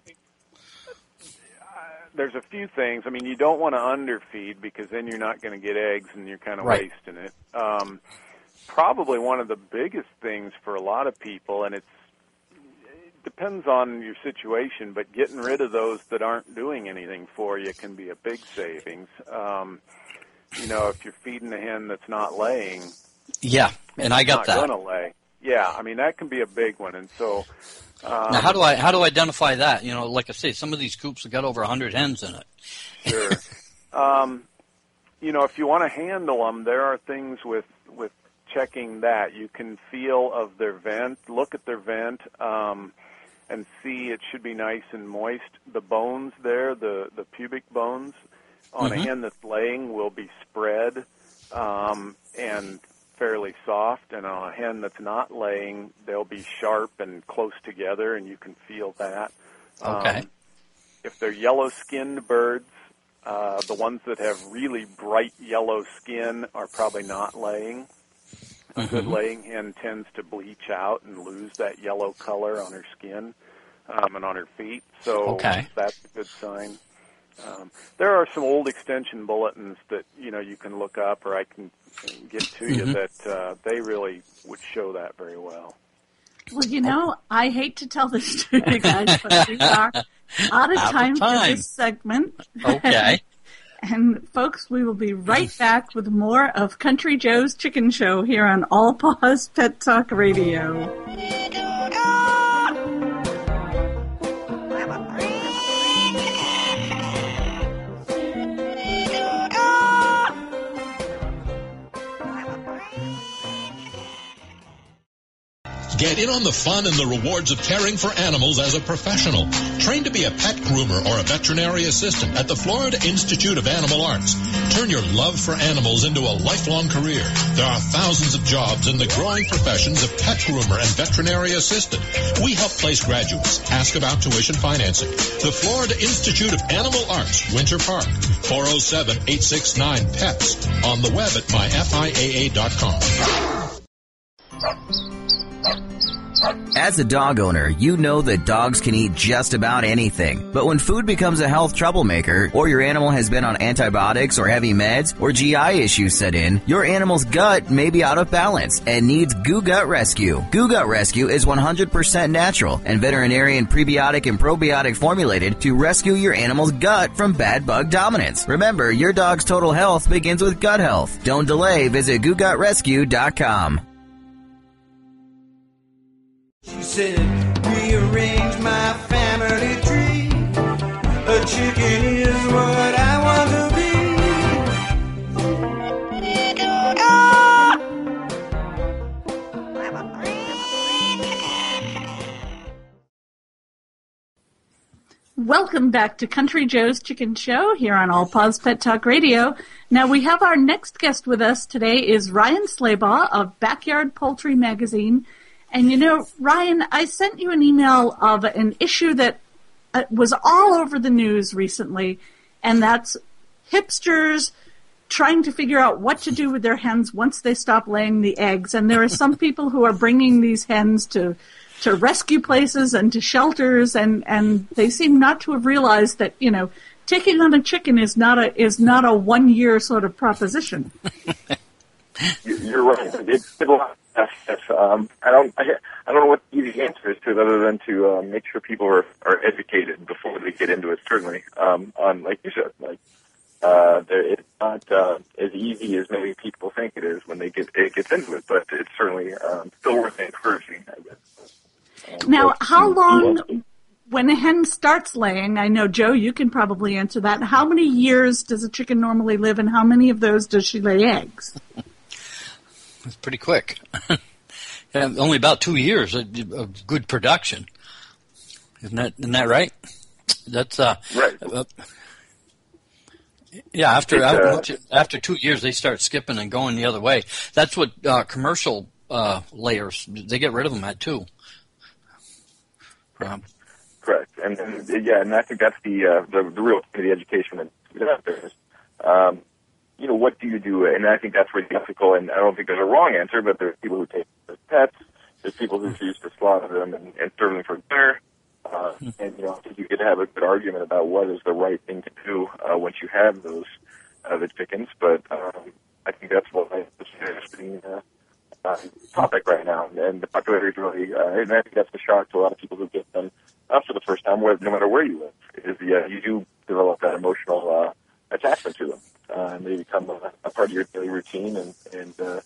there's a few things. I mean, you don't want to underfeed because then you're not going to get eggs and you're kind of Right. wasting it. Um, probably one of the biggest things for a lot of people, and it's, it depends on your situation, but getting rid of those that aren't doing anything for you can be a big savings. Um, you know, if you're feeding a hen that's not laying, Yeah, and I got not that. going to lay. Yeah, I mean, that can be a big one. And so, um, Now, how do I how do I identify that? You know, like I say, some of these coops have got over one hundred hens in it. Sure. um, you know, if you want to handle them, there are things with with checking that. You can feel of their vent, look at their vent, um, and see it should be nice and moist. The bones there, the, the pubic bones on Mhm. a hen that's laying will be spread um, and fairly soft, and on a hen that's not laying, they'll be sharp and close together, and you can feel that. Okay. Um, if they're yellow-skinned birds, uh, the ones that have really bright yellow skin are probably not laying. A good Mhm. laying hen tends to bleach out and lose that yellow color on her skin um, and on her feet, so Okay. that's a good sign. Um, there are some old extension bulletins that you know you can look up, or I can get to you Mhm. that uh, they really would show that very well. Well, you know, I hate to tell this to you guys, but we are out of Out of time, for time. this segment. Okay. And folks, we will be right back with more of Country Joe's Chicken Show here on All Paws Pet Talk Radio. Get in on the fun and the rewards of caring for animals as a professional. Train to be a pet groomer or a veterinary assistant at the Florida Institute of Animal Arts. Turn your love for animals into a lifelong career. There are thousands of jobs in the growing professions of pet groomer and veterinary assistant. We help place graduates. Ask about tuition financing. The Florida Institute of Animal Arts, Winter Park, four oh seven, eight six nine, P E T S. On the web at my F I A A dot com. As a dog owner, you know that dogs can eat just about anything. But when food becomes a health troublemaker, or your animal has been on antibiotics or heavy meds, or G I issues set in, your animal's gut may be out of balance and needs Goo Gut Rescue. Goo Gut Rescue is one hundred percent natural and veterinarian prebiotic and probiotic formulated to rescue your animal's gut from bad bug dominance. Remember, your dog's total health begins with gut health. Don't delay. Visit goo gut rescue dot com. She said, rearrange my family tree. A chicken is what I want to be. Welcome back to Country Joe's Chicken Show here on All Paws Pet Talk Radio. Now we have our next guest with us today is Ryan Slaybaugh of Backyard Poultry Magazine. And you know, Ryan, I sent you an email of an issue that uh, was all over the news recently, and that's hipsters trying to figure out what to do with their hens once they stop laying the eggs. And there are some people who are bringing these hens to to rescue places and to shelters, and, and they seem not to have realized that, you know, taking on a chicken is not a is not a one year sort of proposition. You're right. It's a lot. Um, I don't. I, I don't know what the easy answer is to it, other than to uh, make sure people are, are educated before they get into it. Certainly, um, on like you said, like uh, it's not uh, as easy as maybe people think it is when they get it gets into it, but it's certainly um, still worth encouraging, I guess. Um, now, how long? When a hen starts laying, I know, Joe, you can probably answer that. How many years does a chicken normally live, and how many of those does she lay eggs? It's pretty quick. Yeah, only about two years of, of good production. Isn't that isn't that right? That's uh, right. Uh, yeah, after uh, after two years, they start skipping and going the other way. That's what uh, commercial uh, layers, they get rid of them at two. Um, Correct, and, and yeah, and I think that's the uh, the, the real the education that out there is. Um, you know, what do you do? And I think that's really ethical. And I don't think there's a wrong answer, but there's people who take their pets, there's people who choose to slaughter them and, and serve them for dinner. Uh, and you know, I think you could have a good argument about what is the right thing to do uh, once you have those uh, the chickens. But um, I think that's what I interesting uh, uh, topic right now, and the popularity is really. Uh, and I think that's the shock to a lot of people who get them. Not for the first time, where, no matter where you live, is the, uh, you do develop that emotional uh, attachment to them, uh, and they become a, a part of your daily routine. And, and uh,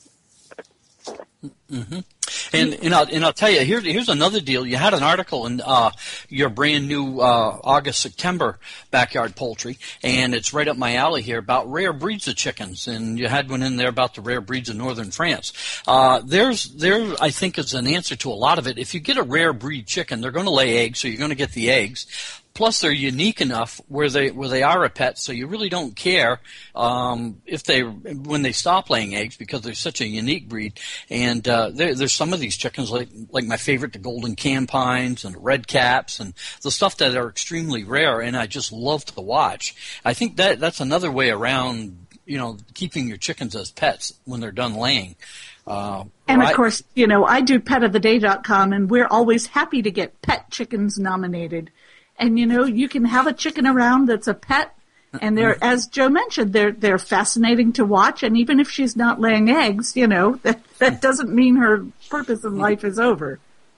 mm-hmm. and and I'll, and I'll tell you, here's here's another deal. You had an article in uh, your brand new uh, August September Backyard Poultry, and it's right up my alley here about rare breeds of chickens. And you had one in there about the rare breeds of northern France. Uh, there's there I think is an answer to a lot of it. If you get a rare breed chicken, they're going to lay eggs, so you're going to get the eggs. Plus, they're unique enough where they where they are a pet, so you really don't care um, if they when they stop laying eggs because they're such a unique breed. And uh, there, there's some of these chickens like like my favorite, the golden campines and the red caps and the stuff that are extremely rare, and I just love to watch. I think that that's another way around, you know, keeping your chickens as pets when they're done laying. Uh, and of right? course, you know, I do pet of the day dot com, and we're always happy to get pet chickens nominated. And, you know, you can have a chicken around that's a pet, and they're, as Joe mentioned, they're they're fascinating to watch. And even if she's not laying eggs, you know, that, that doesn't mean her purpose in life is over.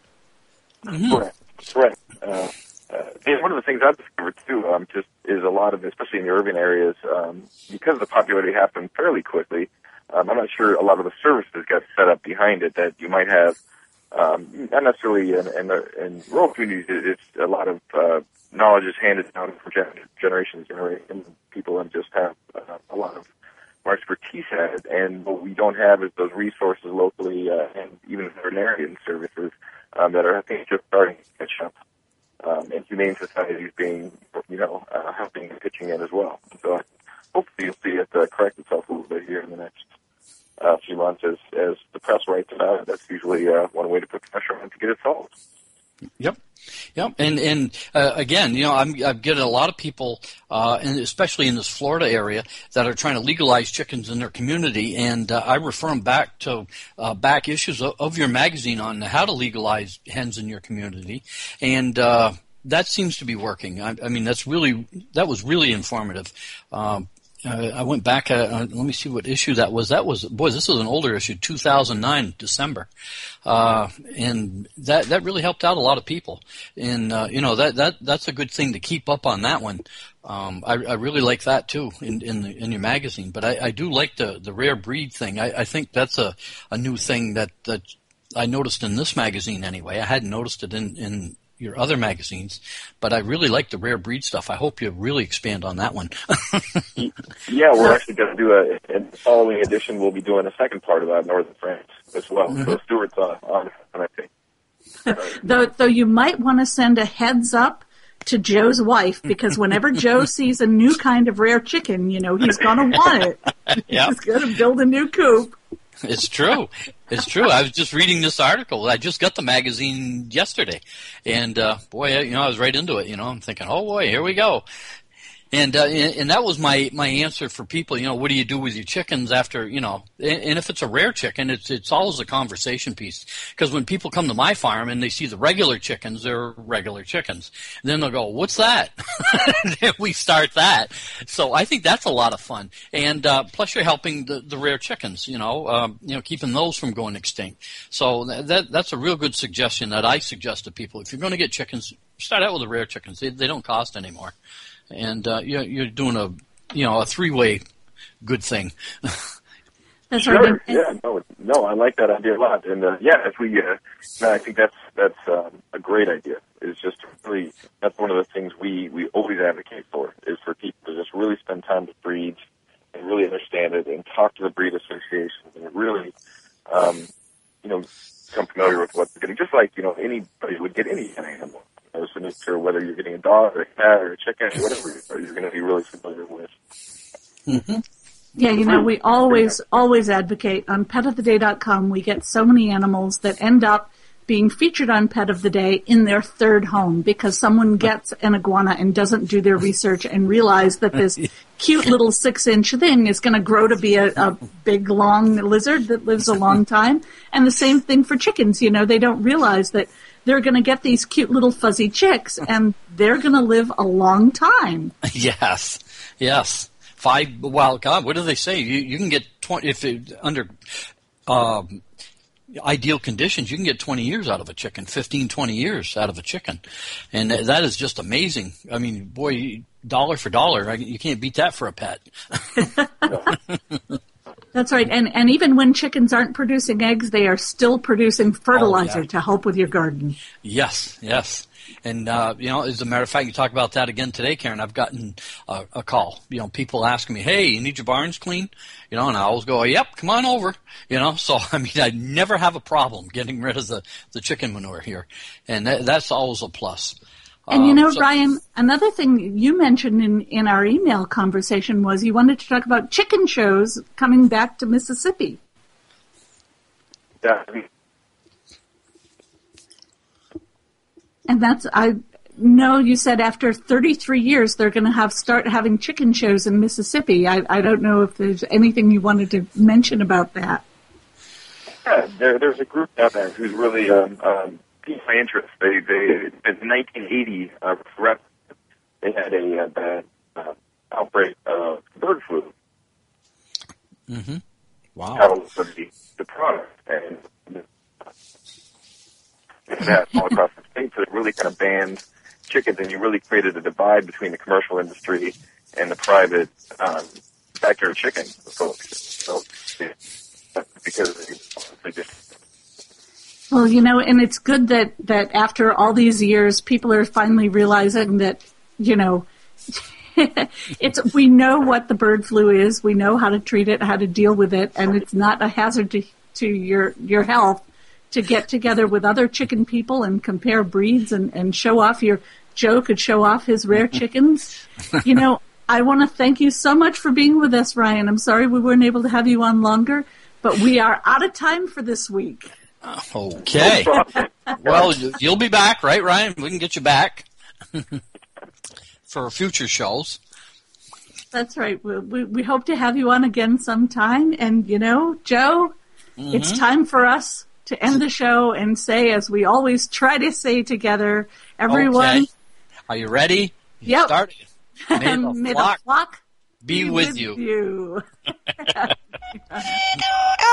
Mm-hmm. Right, right. Uh, uh, and one of the things I've discovered, too, um, just is a lot of, especially in the urban areas, um, because the popularity happened fairly quickly, um, I'm not sure a lot of the services got set up behind it that you might have. Um, not necessarily in, in, in rural communities, it's a lot of uh, knowledge is handed down from gen- generation to generation. People just have uh, a lot of more expertise at it, and what we don't have is those resources locally uh, and even veterinarian services um, that are, I think, just starting to catch up. Um, and humane societies being, you know, uh, helping and pitching in as well. So hopefully you'll see it uh, correct itself a little bit here in the next A uh, few months as, as the press writes about it. That's usually uh, one way to put pressure on to get it solved. Yep. Yep. And, and uh, again, you know, I'm, I'm getting a lot of people, uh, and especially in this Florida area, that are trying to legalize chickens in their community. And uh, I refer them back to uh, back issues of, of your magazine on how to legalize hens in your community. And uh, that seems to be working. I, I mean, that's really, that was really informative. Um, Uh, I went back, uh, uh, let me see what issue that was. That was, boy, this is an older issue, two thousand nine, December. Uh, and that, that really helped out a lot of people. And, uh, you know, that, that, that's a good thing to keep up on that one. Um, I, I really like that too in, in the, in your magazine. But I, I do like the, the rare breed thing. I, I think that's a, a new thing that, that I noticed in this magazine anyway. I hadn't noticed it in, in, your other magazines, but I really like the rare breed stuff. I hope you really expand on that one. Yeah, we're actually going to do a, in the following edition, we'll be doing a second part about Northern France as well. Mm-hmm. So Stuart's on, on, I think. though, though you might want to send a heads up to Joe's wife, because whenever Joe sees a new kind of rare chicken, you know, he's going to want it. Yep. He's going to build a new coop. It's true. It's true. I was just reading this article. I just got the magazine yesterday, and uh, boy, you know, I was right into it. You know, I'm thinking, oh boy, here we go. And, uh, and and that was my, my answer for people. You know, what do you do with your chickens after, you know, and, and if it's a rare chicken, it's it's always a conversation piece. Because when people come to my farm and they see the regular chickens, they're regular chickens. And then they'll go, what's that? Then we start that. So I think that's a lot of fun. And uh, plus you're helping the, the rare chickens, you know, um, you know, keeping those from going extinct. So that that's a real good suggestion that I suggest to people. If you're going to get chickens, start out with the rare chickens. They, they don't cost anymore. And uh, you're, you're doing a, you know, a three-way good thing. That's sure. right. Yeah. No. No. I like that idea a lot. And uh, yeah, if we, uh, no, I think that's that's um, a great idea. It's just really that's one of the things we we always advocate for is for people to just really spend time to breed and really understand it and talk to the breed associations and really, um, you know, become familiar with what they're getting. Just like you know anybody would get any kind of animal. You know, so make sure whether you're getting a dog or a cat or a chicken or whatever you're going to be really familiar with. Mm-hmm. Yeah, you know, we always, always advocate. On pet of the day dot com, we get so many animals that end up being featured on Pet of the Day in their third home because someone gets an iguana and doesn't do their research and realize that this cute little six-inch thing is going to grow to be a, a big, long lizard that lives a long time. And the same thing for chickens. You know, they don't realize that they're going to get these cute little fuzzy chicks, and they're going to live a long time. Yes, yes. Five, well, God, what do they say? You, you can get twenty, if it, under um, ideal conditions, you can get twenty years out of a chicken, fifteen, twenty years out of a chicken. And that is just amazing. I mean, boy, dollar for dollar, you can't beat that for a pet. That's right. And and even when chickens aren't producing eggs, they are still producing fertilizer oh, yeah. to help with your garden. Yes, yes. And, uh, you know, as a matter of fact, you talk about that again today, Karen. I've gotten uh, a call. You know, people asking me, hey, you need your barns clean? You know, and I always go, yep, come on over. You know, so, I mean, I never have a problem getting rid of the, the chicken manure here. And that, that's always a plus. And, you know, um, so, Ryan, another thing you mentioned in, in our email conversation was you wanted to talk about chicken shows coming back to Mississippi. Yeah. And that's, I know you said after thirty-three years they're going to have start having chicken shows in Mississippi. I, I don't know if there's anything you wanted to mention about that. Yeah, there, there's a group down there who's really um, um, piqued my interest. They, they, in nineteen eighty, uh, they had a uh, bad uh, outbreak of bird flu. Mm-hmm. Wow. That was the, the product. And that all across the state, so it really kind of banned chickens, and you really created a divide between the commercial industry and the private um, backyard chicken folks. So, because they just. Well, you know, and it's good that, that after all these years, people are finally realizing that, you know, it's we know what the bird flu is, we know how to treat it, how to deal with it, and it's not a hazard to to your your health. To get together with other chicken people and compare breeds and, and show off your, Joe could show off his rare chickens. You know, I want to thank you so much for being with us, Ryan. I'm sorry we weren't able to have you on longer, but we are out of time for this week. Okay. Well, you'll be back, right, Ryan? We can get you back for future shows. That's right. We, we, we hope to have you on again sometime. And, you know, Joe, mm-hmm. It's time for us to end the show and say, as we always try to say together, everyone. Okay. Are you ready? You yep. Started. May the, May flock the flock be, be with, with you. you.